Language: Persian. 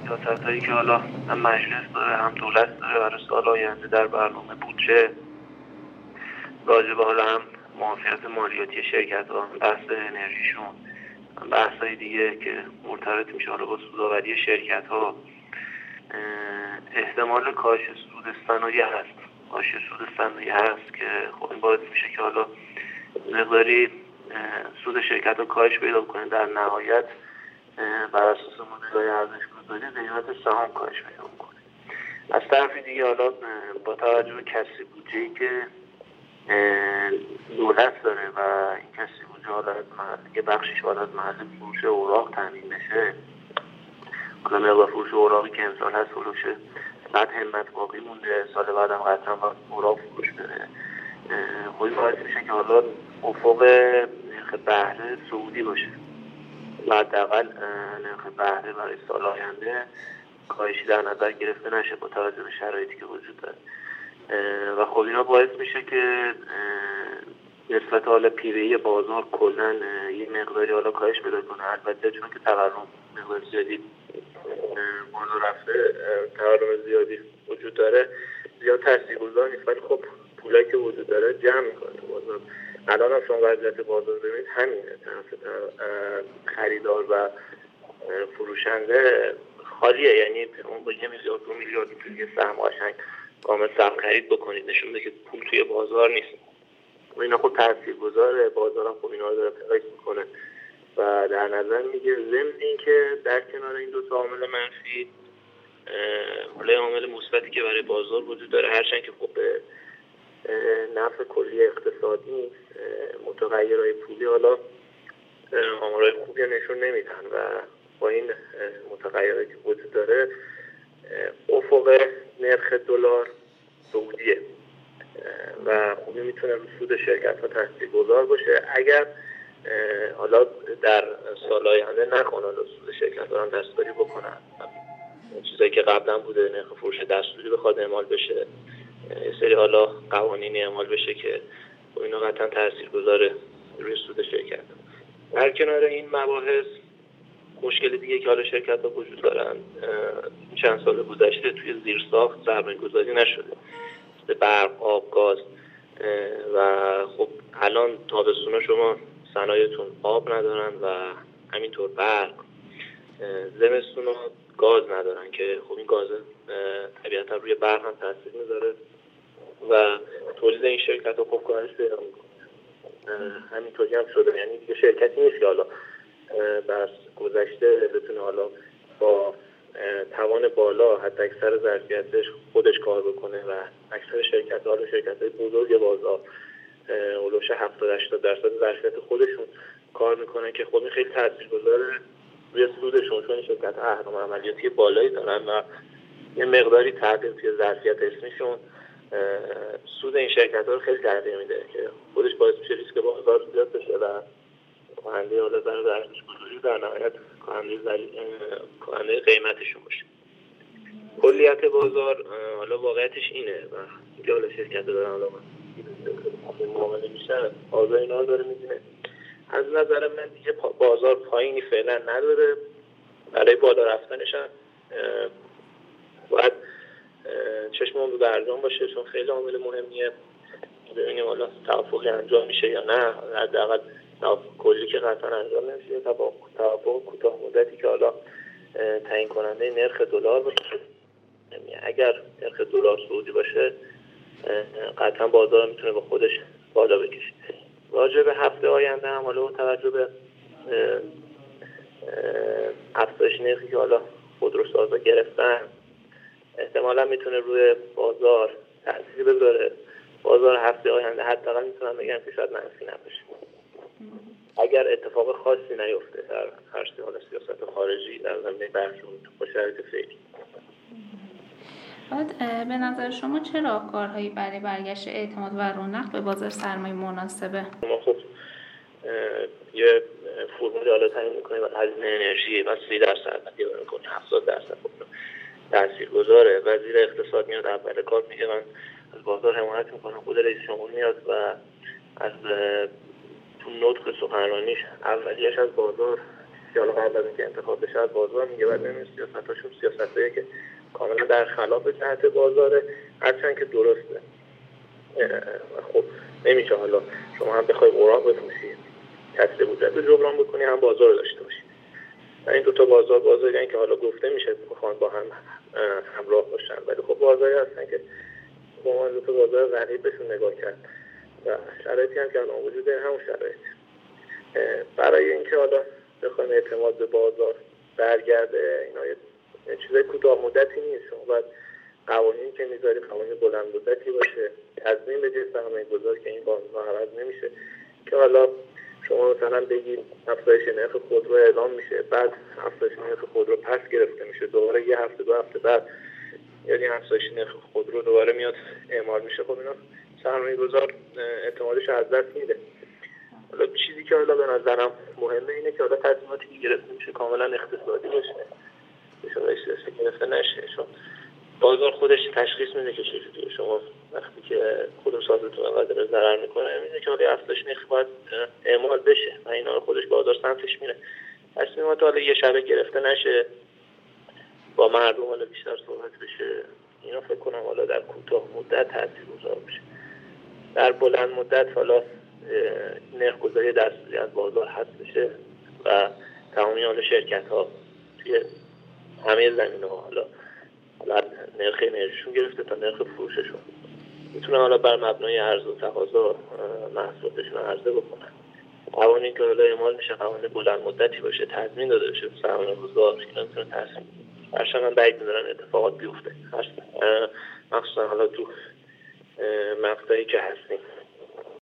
سیاست‌هایی که حالا هم مجلس داره هم دولت داره برای سال آینده در برنامه بودجه، راجع به حالا هم معافیت مالیاتی شرکت‌ها، بحث انرژیشون، بحث‌های دیگه که مرتبط میشه حالا با سودآوری شرکت‌ها، احتمال کاهش سود صنایع هست که خب این باعث میشه که حالا مقداری سود شرکت‌ها کاهش پیدا کنه. در نهایت بر اساس مدل‌های ارزش‌گذاری قیمت سهام کاهش پیدا کنه. از طرف دیگه حالا با توجه به کسری بودجه‌ای که دولت داره و این کسری بودجه حالا از محل یه بخشش حالا از محل فروش اوراق تامین بشه، حالا مقدار فروش اوراقی که امسال هست فروشه بعد همت باقی مونده، سال بعد هم قطعا باید اوراق فروش بره. خودی باید میشه که حالا افق نرخ بهره صعودی باشه و حداقل نرخ بهره برای سال آینده کاهشی در نظر گرفته نشه با توجه به شرایطی که وجود داره. و خب اینا باعث میشه که نسبت حالا پیرهی بازار کلا یه مقداری حالا کاهش پیدا کنه. البته چون که تورم مقدار زیادی بالا رفته، تورم زیادی وجود داره، زیاد تاثیرگذار نیست، ولی خب پولایی که وجود داره جمع میکنه تو بازار. الان هم شما وضعیت بازار ببینید همینه، طرف خریدار و فروشنده خالیه، یعنی اون با 1 میلیارد 2 میلیارد توی سهم قشنگ کامل سهم خرید بکنید، نشون میده که پول توی بازار نیست و اینا خب تاثیرگذاره. بازار هم خب اینا رو داره پرایس میکنه و در نظر میگه ضمن این که در کنار این دو تا عامل منفی حالا عامل مثبتی که برای بازار وجود داره، هرچند که خب به نفع کلی اقتصادی نیست، متغیرهای پولی حالا آمارهای خوبی نشون نمیدن و با این متغیرهایی که وجود داره افق نرخ دلار صعودیه و خوبی میتونه رو سود شرکت ها تاثیرگذار باشه اگر حالا در سال آینده نکنن سود شرکت ها هم دستکاری بکنن. چیزایی که قبلا بوده نرخ فروش دستوری بخواد اعمال بشه، یه سری حالا قوانینی اعمال بشه که اینا قطعا تاثیرگذاره روی سود شرکت. در کنار این مباحث مشکل دیگه که حالا شرکت ها وجود دارن، چند سال گذشته توی زیرساخت سرمایه‌گذاری نشده، برق، آب، گاز و خب الان تابستونا شما صنایعتون آب ندارن و همینطور برق، زمستونا گاز ندارن که خب این گاز طبیعتا روی برق هم تاثیر میذاره و تولید این شرکت ها خب کاهش پیدا میکنه. همینطوری هم شده، یعنی دیگه شرکتی نیست که حالا بس گذشته بتونه حالا با توان بالا حتی اکثر ظرفیتش خودش کار بکنه و اکثر شرکت‌ها حالا شرکت‌های بزرگ بازار اولوش 70-80% ظرفیت خودشون کار میکنن که خب این خیلی تاثیرگذاره روی سودشون، چون شرکت‌ها اهرم عملیاتی بالایی دارن و یه مقداری تغییر توی ظرفیت اسمیشون سود این شرکت‌ها رو خیلی تغییر میده که خودش باعث میشه ریسک بازار زیاد بشه و کننده حالا در ارزش‌گذاری در نهایت کننده قیمتشون باشه. کلیت بازار حالا واقعیتش اینه و اینکه حالا شرکت دارن حالا معامله میشن بازار اینا رو داره میبینه. از نظر من دیگه بازار پایینی فعلا نداره، برای بالا رفتنش هم باید چشممون رو برجام باشه، چون خیلی عامل مهمیه. ببینیم حالا توافقی انجام میشه یا نه، حداقل توافق کلی که قطعا انجام نمیشه، توافق کوتاه مدتی که حالا تعیین کننده نرخ دلار باشه. اگر نرخ دلار صعودی باشه قطعا بازار میتونه با خودش بالا بکشه. راجع به هفته آینده هم حالا با توجه به افزایش نرخی که حالا خودروسازا گرفتن احتمالا میتونه روی بازار تأثیر بذاره. بازار هفته آینده حداقل میتونم بگم که شاید منفی نباشه اگر اتفاق خاصی نیفته در هر حال سیاست خارجی در زمینه بحثون با شرایط فعلی. بعد به نظر شما چه راهکارهایی برای برگشت اعتماد و رونق به بازار سرمایه مناسبه؟ ما خب یه فرمولی حالا تعیین می‌کنیم و هزینه انرژی و 30% دیوار می‌کنیم 70% تاثیرگذاره. وزیر اقتصاد میاد اول کار میگه من از بازار حمایت میکنم، خود رئیس جمهور میاد و از تو نطق سخنرانیش اولیش از بازار که حالا قبل از اینکه انتخاب بشه از بازار میگه، بعد ببینید سیاستاشون سیاستایی که کاملا در خلاف جهت بازاره، هرچند که درسته. خب نمیشه حالا شما هم بخوای اوراق بفروشید کسر بودجه رو جبران بکنی، هم بازار داشته باشید. این دو تا بازاری که حالا گفته میشه میخوان با هم همراه باشن، ولی خب بازاری هستن که با من دو تا بازار غریب بهشون نگاه کرد و شرایطی هم که الان وجود داره همون شرایط. برای اینکه حالا بخوایم اعتماد به بازار برگرده، اینا یه چیزای کوتاه مدتی نیست. شما باید قوانینی که میذاری قوانین بلند مدتی باشه، تضمین بدید سرمایه‌گذار که این بازار عوض نمیشه، که حالا شما مثلا بگید افزایش نرخ خودرو اعلام میشه، بعد افزایش نرخ خودرو پس گرفته میشه، دوباره یه هفته دو هفته بعد یعنی افزایش نرخ خودرو دوباره میاد اعمال میشه. خب اینا سرمایه‌گذار اعتمادش از دست میده. حالا چیزی که حالا به نظرم مهمه اینه که حالا تصمیماتی که گرفته میشه کاملا اقتصادی باشه، شورای سیاسی گرفته نشه، چون بازار خودش تشخیص میده که چجوریه. شما وقتی که خودروسازتون انقدر ضرر میکنه میدونه که حالا افزایش نرخ باید اعمال بشه و اینا رو خودش بازار سمتش میره. تصمیمات حالا یه شبه گرفته نشه، با مردم حالا بیشتر صحبت بشه، اینا فکر کنم حالا در کوتاه مدت تاثیرگذار بشه. در بلند مدت حالا نرخ‌گذاری دستوری از بازار حذف بشه و تمامی حالا شرکت‌ها توی همه زمینه‌ها حالا نرخ انرژیشون گرفته تا نرخ فروششون میتونن حالا بر مبنای عرضه و تقاضا محصولاتشون عرضه بکنن. قوانین که حالا اعمال میشه قوانین بلند مدتی باشه، تضمین داده بشه به سرمایه‌گذار که نمیتونه تصمیم هرچند من بعید می‌دونم اتفاقات بیفته، مخصوصا حالا تو مقطعی که هستیم.